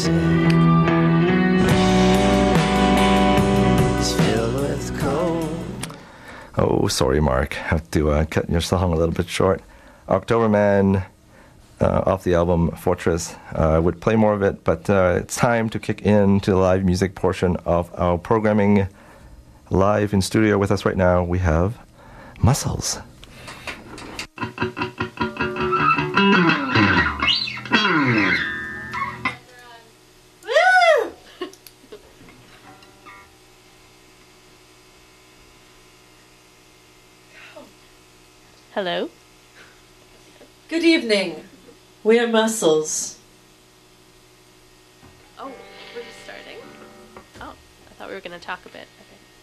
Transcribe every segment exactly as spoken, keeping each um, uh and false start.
sick. It's filled with cold. Oh, sorry, Mark. Have to uh, cut your song a little bit short. October Man, uh, off the album Fortress. I uh, would play more of it, but uh, it's time to kick into the live music portion of our programming. Live in studio with us right now, we have Muscles. Hello. Good evening. We are Muscles. Oh, we're just starting? Oh, I thought we were going to talk a bit.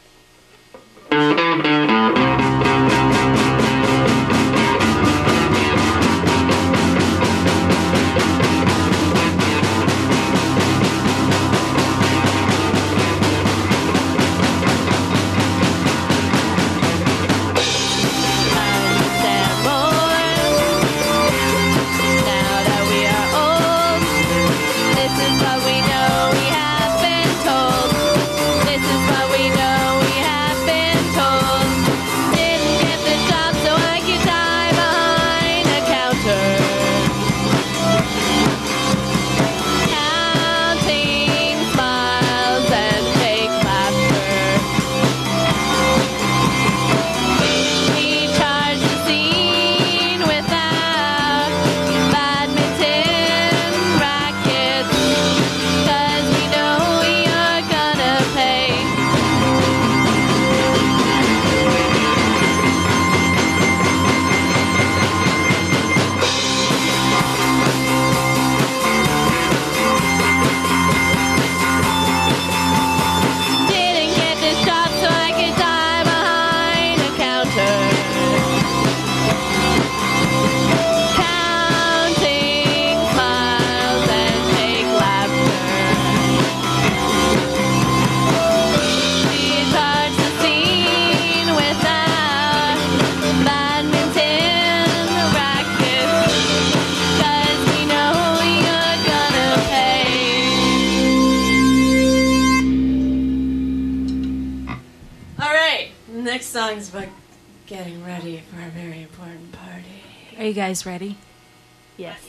Song's about getting ready for a very important party. Are you guys ready? Yes.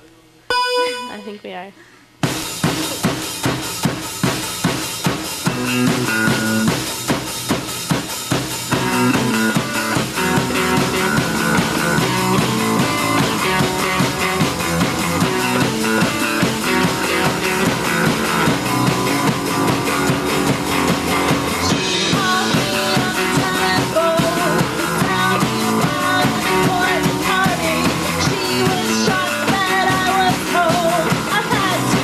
I think we are. She was shocked that I was cold. I had to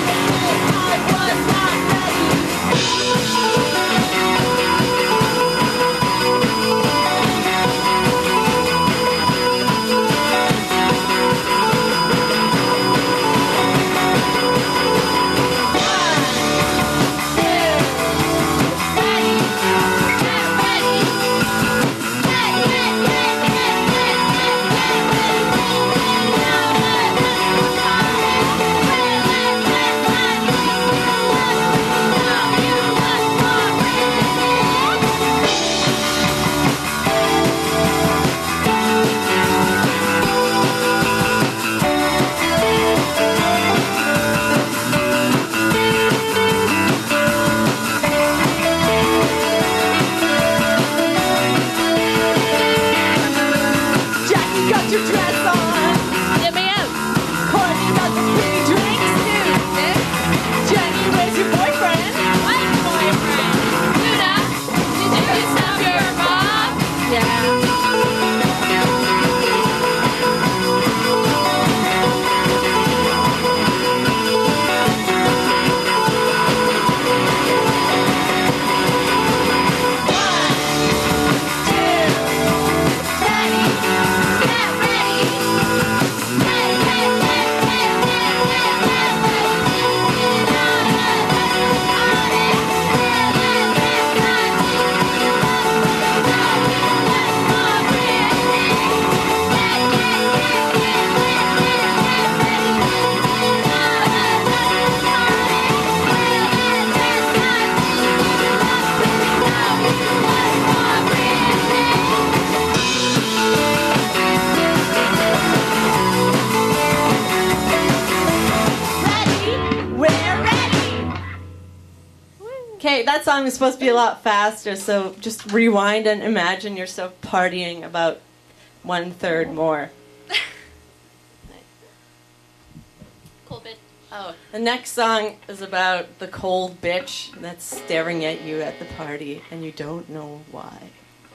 Okay, that song is supposed to be a lot faster, so just rewind and imagine yourself partying about one third more. Cool bit. Oh, The next song is about the cold bitch that's staring at you at the party, and you don't know why.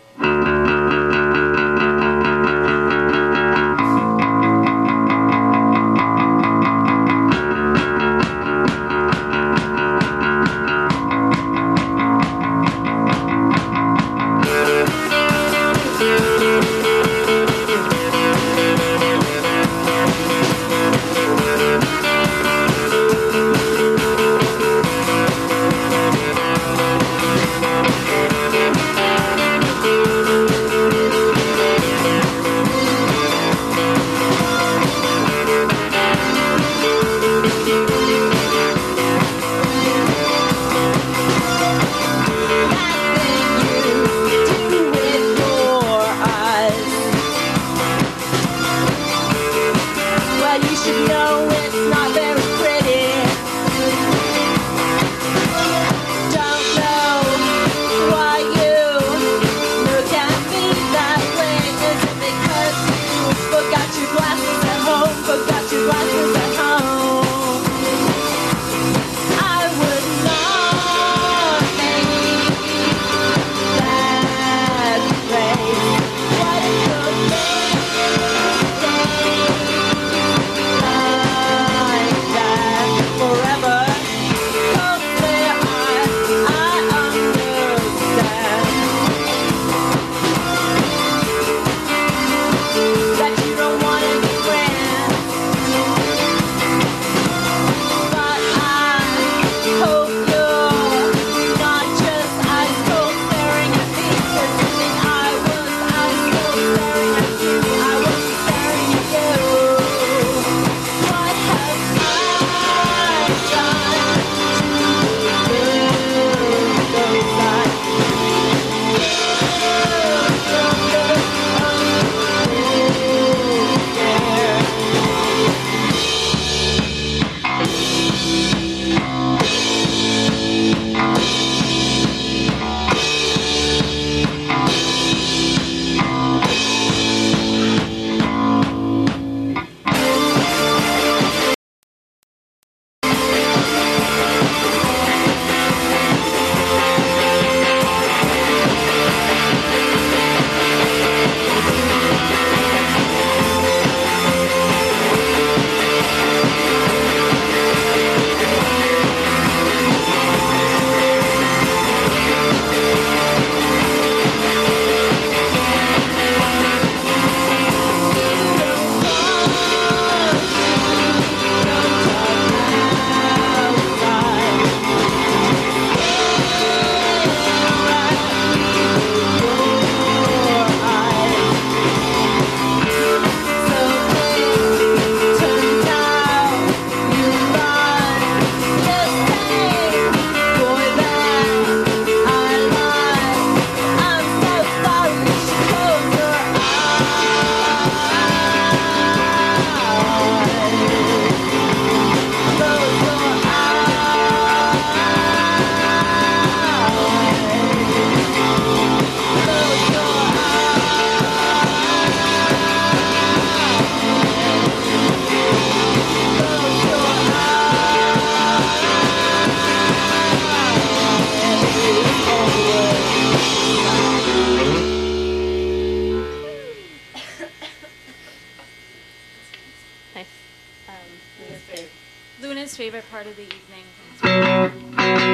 Luna's favorite part of the evening.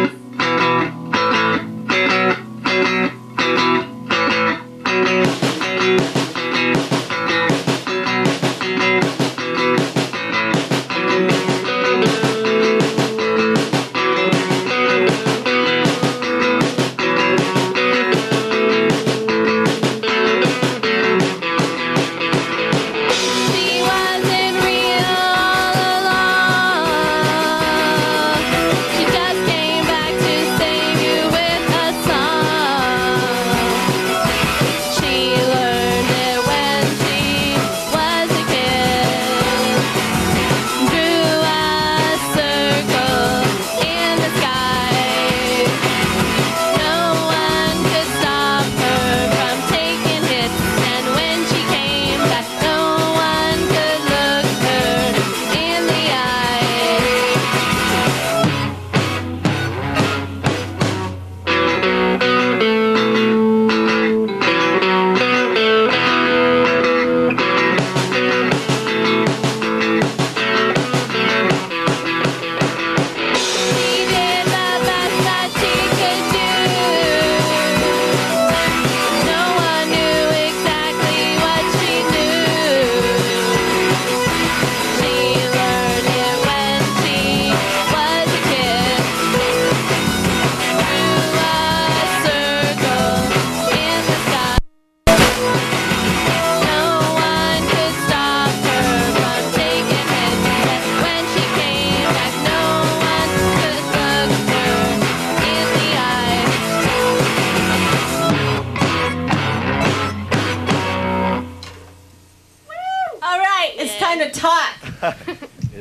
She wasn't real all along. She just came back to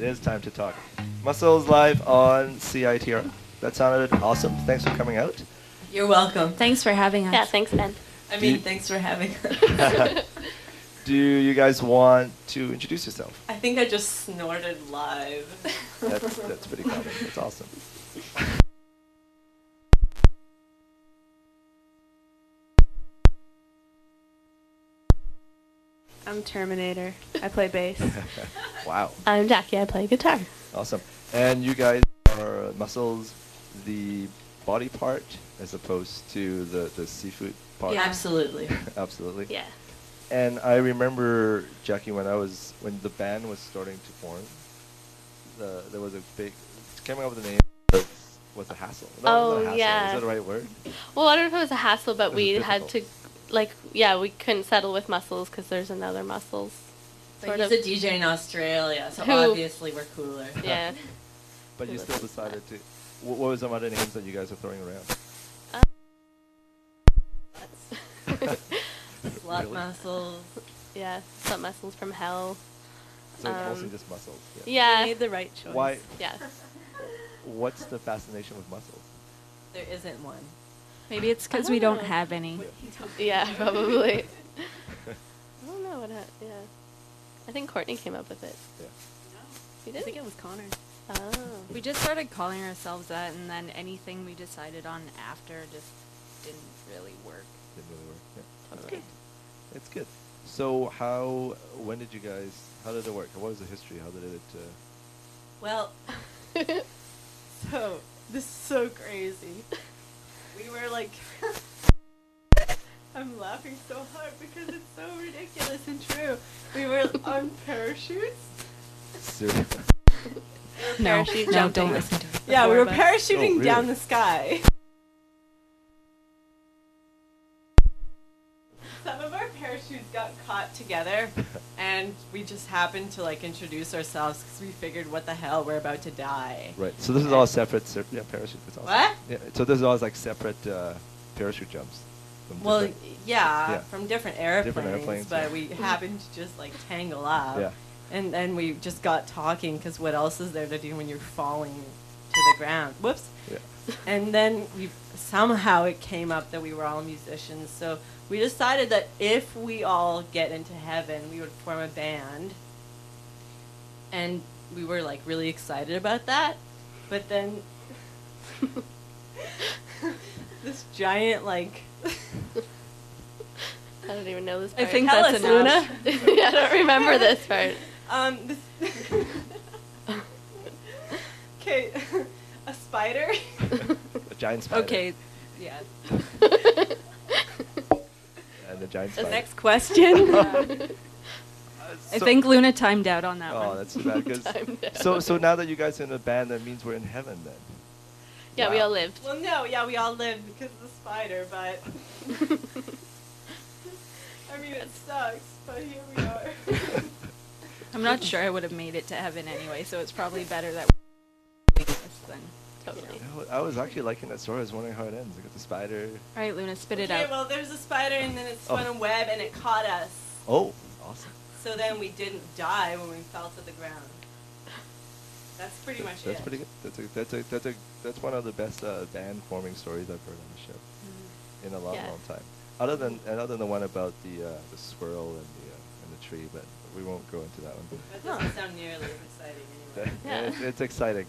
is time to talk. Muscles live on C I T R. That sounded awesome. Thanks for coming out. You're welcome. Thanks for having us. Yeah, thanks, Ben. I Do mean, you- thanks for having us. Do you guys want to introduce yourself? I think I just snorted live. That's that's pretty common. That's awesome. I'm Terminator. I play bass. Wow, I'm Jackie. I play guitar. awesome. And you guys are Muscles, the body part, as opposed to the the seafood part. Yeah. Absolutely. Absolutely. Yeah. And I remember, Jackie, when I was when the band was starting to form, the, there was a big coming up with a name was, was a hassle. No, it Oh, wasn't a hassle. yeah. Is that the right word? Well, I don't know if it was a hassle, but It was we had to, difficult. like, yeah, we couldn't settle with Muscles because there's another Muscles. But Sort he's of. a D J in Australia, so Who- obviously we're cooler. Yeah. But Who you still listens to decided to. What, what was some other names that you guys were throwing around? That's Slut Really? muscles. yeah. Some Muscles from Hell. So mostly Um, just muscles. Yeah. You Yeah. made the right choice. Why? Yeah. What's the fascination with muscles? There isn't one. Maybe it's because I we don't don't know. have any. Yeah, probably. I don't know what. Ha- yeah. I think Courtney came up with it. Yeah. You I did? think it was Connor. Oh. We just started calling ourselves that, and then anything we decided on after just didn't really work. Didn't really work. Yeah. Totally. It's good. So how? When did you guys? How did it work? What was the history? How did it? Uh, Well, so this is so crazy. We were like, I'm laughing so hard because it's so ridiculous and true. We were on parachutes. serious? No, Parachute no, jumping. don't listen to it. Yeah, we Four were of us. parachuting Oh, really? down the sky. Some of our parachutes got caught together, and we just happened to like introduce ourselves because we figured, what the hell, we're about to die. Right. So this is all separate. Ser- yeah, parachute. That's awesome. What? Yeah. So this is all like separate uh, parachute jumps. from Well, different- yeah, Yeah. from different airplanes, airplanes, but yeah. we happened to just like tangle up. Yeah. And then we just got talking because what else is there to do when you're falling to the ground? Whoops. Yeah. And then we somehow it came up that we were all musicians, so we decided that if we all get into heaven, we would form a band. And we were like really excited about that, but then this giant like I don't even know this I part. think Tell that's us, enough. yeah, I don't remember this part. um this okay a spider. A giant spider. Okay, yeah. And the giant The spider. next question. Uh, I so- think Luna timed out on that Oh, one. that's too bad. 'cause- Timed out. so so now that you guys are in a band, that means we're in heaven then. Yeah, we Wow. all lived. Well, no, yeah, we all lived because of the spider, but I mean it sucks, but here we are. I'm not sure I would have made it to heaven anyway, so it's probably better that we're doing this then. Totally. I wa- I was actually liking that story. I was wondering how it ends. I got the spider. All right, Luna, spit it Okay, out. well, there's a spider and then it spun Oh. a web and it caught us. Oh, awesome. So then we didn't die when we fell to the ground. That's pretty much That's it. pretty good. That's a that's a that's a that's one of the best uh, band forming stories I've heard on the show in a long, Yeah. long time. Other than and other than the one about the uh, the squirrel and the uh, and the tree, but we won't go into that one. That doesn't sound nearly as exciting anyway. Yeah. it's, it's exciting.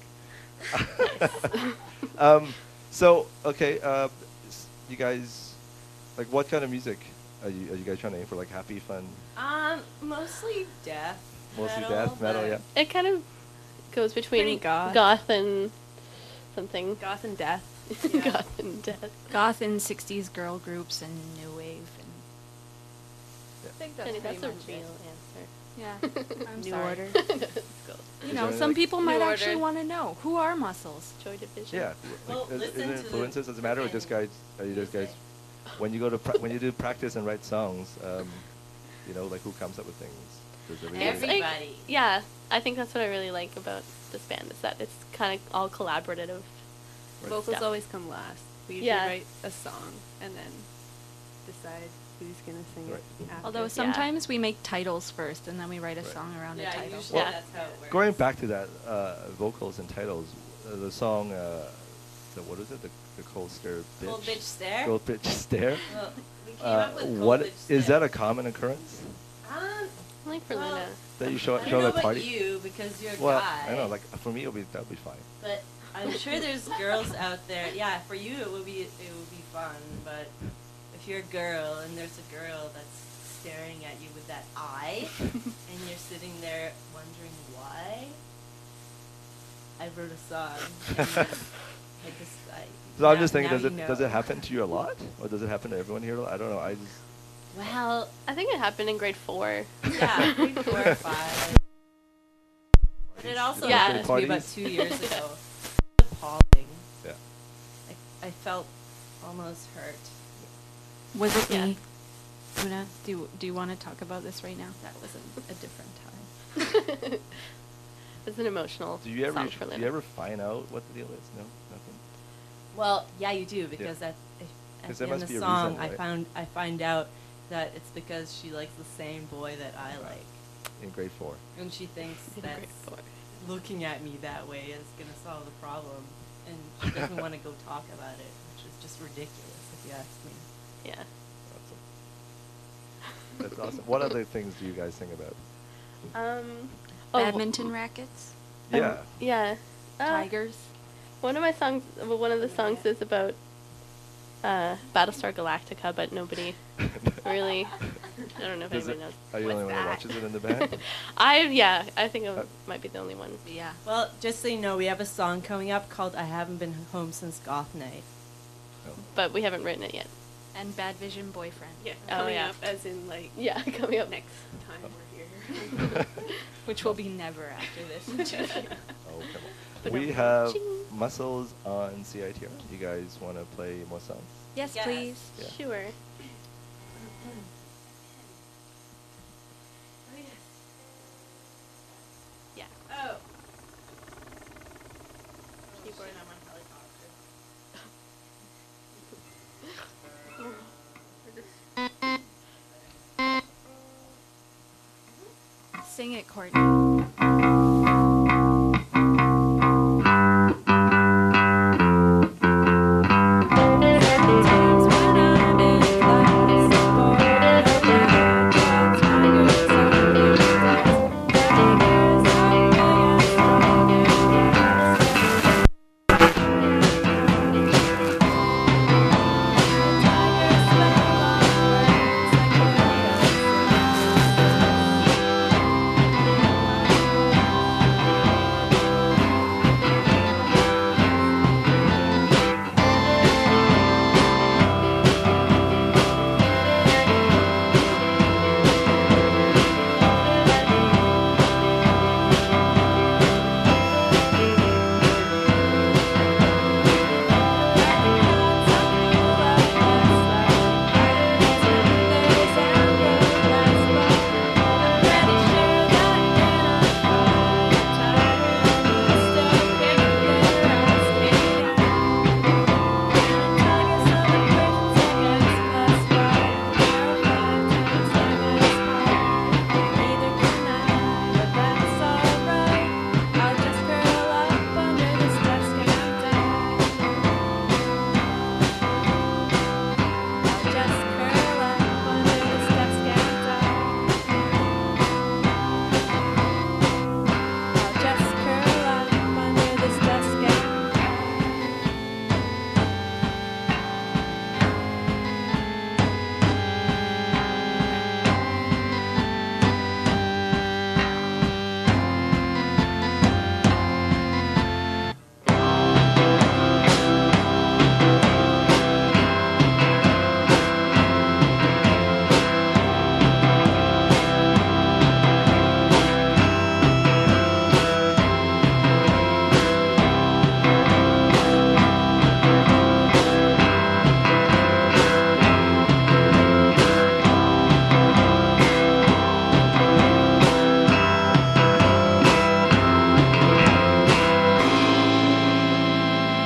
um, so okay, uh, s- you guys, like, what kind of music are you are you guys trying to aim for? Like happy, fun, Um, mostly death. mostly metal, death metal? but- Yeah. It kind of goes between Pretty goth. and something. Goth and death. Yeah. Goth and death. Goth and sixties girl groups and new wave and Yeah. I think Penny, that's a pretty real much it. answer. Yeah. I'm New sorry. order. It's cool. You Is know, there, some like- people might New actually Order. want to know who are muscles. Joy Division. Yeah. Well, Like, is, is listen it to the influences? Does it matter, or just guys? Are you just guys? When you go to pra- when you do practice and write songs, um, you know, like who comes up with things? Does everybody? It's like- Everybody. Yeah, I think that's what I really like about this band is that it's kind of all collaborative. Right. Vocals stuff. always come last. We usually Yeah. write a song and then decide who's gonna sing Right. it after. Although sometimes we make titles first and then we write a Right. song around Yeah, the title. usually Well, that's how it works. Going back to that, uh, vocals and titles, uh, the song, uh, the, what is it? The, the Cold Stare Bitch? Cold bitch stare. Cold Bitch Stare. Well, we came Uh, up with cold what bitch is stare. that a common occurrence Um, Like for Well, Luna. that you show, I show don't know at a about party? you because you're a Well, guy. I know, like for me, it'll be that'll be fine. But I'm sure there's girls out there. Yeah, for you it would be it would be fun. But if you're a girl and there's a girl that's staring at you with that eye, and you're sitting there wondering why, I wrote a song. And then I just, I, So I'm now- just thinking, now does you it does know. it happen to you a lot, or does it happen to everyone here? a lot? I don't know. I just Well, I think it happened in grade four. yeah, grade four or five. But it also Yeah. happened to me about Parties? two years ago. Appalling. yeah. I, I felt almost hurt. Was it Yeah. me? Una, do you, do you want to talk about this right now? That was a, a different time. It's an emotional Do you ever song for do Luna. you ever find out what the deal is? No, nothing. Well, yeah, you do because at, if, 'Cause at there the end must of be the a song, reason, I right? found I find out that it's because she likes the same boy that I Right. like, In grade four. and she thinks In that grade four. looking at me that way is gonna solve the problem, and she doesn't want to go talk about it, which is just ridiculous if you ask me. Yeah. Awesome. That's awesome. What other things do you guys think about? Um. oh, Badminton rackets? um, Yeah. Yeah. Uh, Tigers? One of my songs, well, one of the songs is about uh, Battlestar Galactica, but nobody really. I don't know if Does anybody it- knows. Are you the only what's one that that. watches it in the band? I yeah, I think I Uh, might be the only one. Yeah. Well, just so you know, we have a song coming up called "I Haven't Been Home Since Goth Night." No. But we haven't written it yet. And Bad Vision Boyfriend. Yeah, Oh, coming yeah. up as in like Yeah, coming up next time we're here. Which will be never after this. Oh, come on. But We no. have Ching. Muscles on C I T R. You guys want to play more songs? Yes, Yes. please. Yeah. Sure. Yeah. Oh. Keyboard. Sing it, Courtney.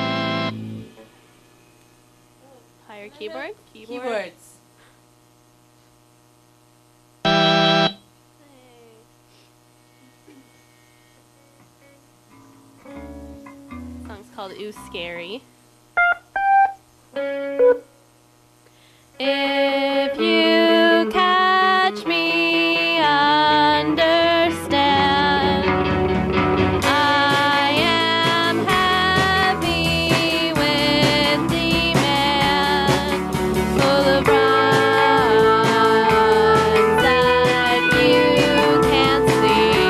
Higher keyboard. Keyboards. called Ooh Scary. If you catch me, understand. I am heavy with demand, full of rhymes that you can't see.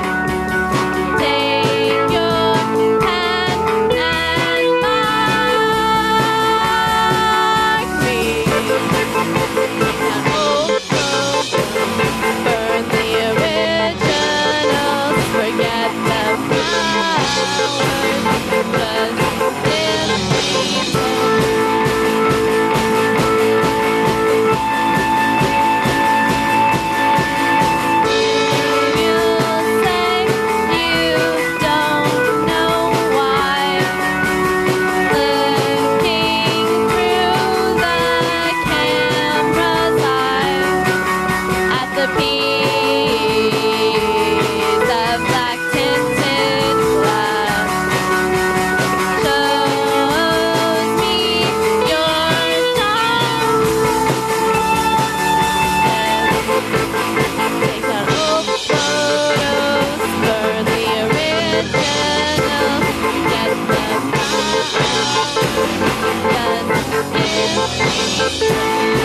Take your pen and mark me. Burn the originals, forget the flowers, just You'll say you don't know why. Looking through the camera's eyes at the piece of black tinted glass shows me your tongue. Take out old photos, burn the original, get the just give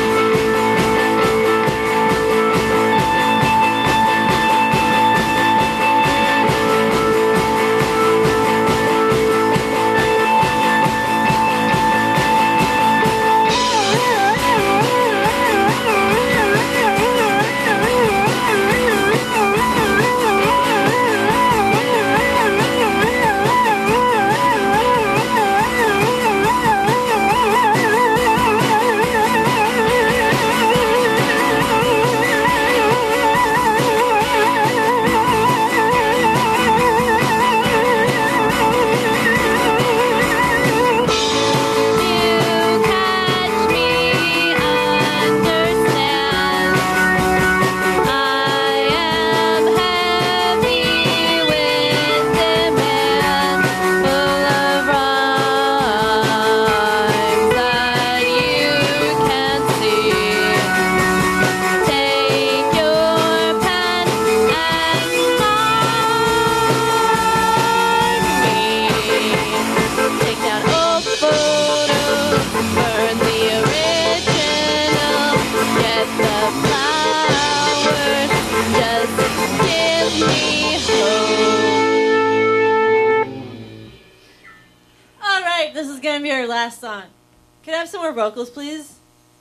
This is gonna be our last song. Can I have some more vocals, please?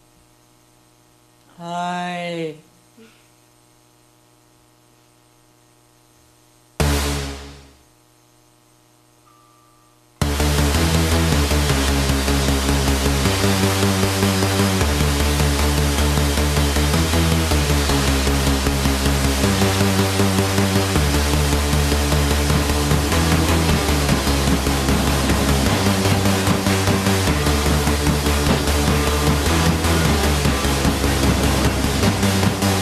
Hi. Thank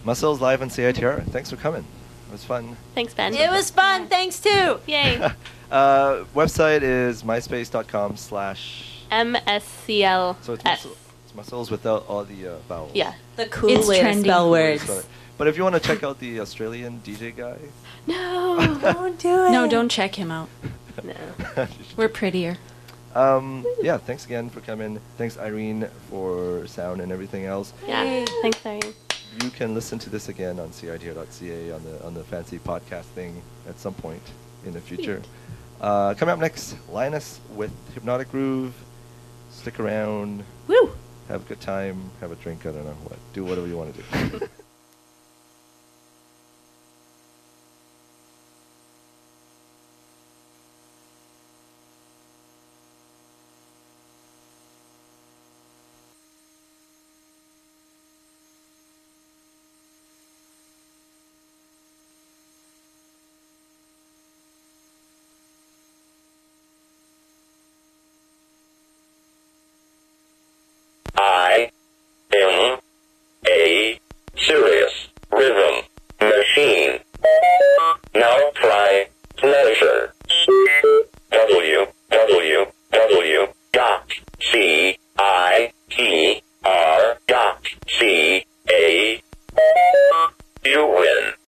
Muscles live on C I T R. Thanks for coming. It was fun. Thanks, Ben. It was fun. Thanks too. Yay. Uh, website is myspace.com slash. M S C L So it's, S. muscle, it's muscles without all the uh, vowels. Yeah. The cool way to trendy. spell words. Spell it. But if you want to check out the Australian D J guy, No. Don't do it. No, don't check him out. No. you should We're check- prettier. Um, yeah, thanks again for coming. Thanks, Irene, for sound and everything else. Yeah. Thanks, Irene. You can listen to this again on C I T R dot C A on the on the fancy podcast thing at some point in the future. Uh, coming up next, Linus with Hypnotic Groove. Stick around. Woo. Have a good time. Have a drink. I don't know what. Do whatever you want to do.